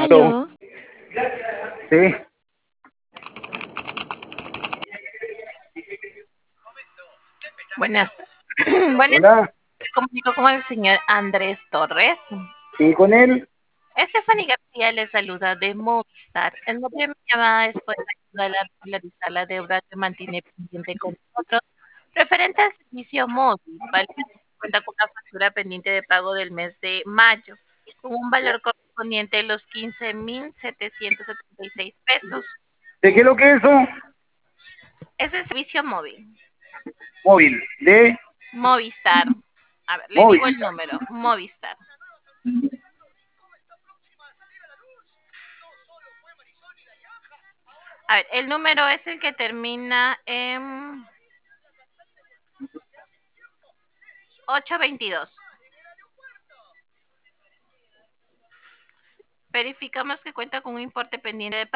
Aló. Aló. Sí, Buenas. Buenas, hola, me comunico con el señor Andrés Torres. sí, con él. Stephanie García le saluda de Movistar. El motivo de mi llamada es poder ayudarla a regularizar la deuda que mantiene pendiente con nosotros, referente al servicio móvil, ¿vale? Cuenta con una factura pendiente de pago del mes de mayo, con un valor correspondiente de los 15.776 pesos. ¿De qué es lo que es eso? Es el servicio móvil. Móvil, de Movistar. A ver, le móvil. digo el número. Movistar. A ver, el número es el que termina en 822. Verificamos que cuenta con un importe pendiente de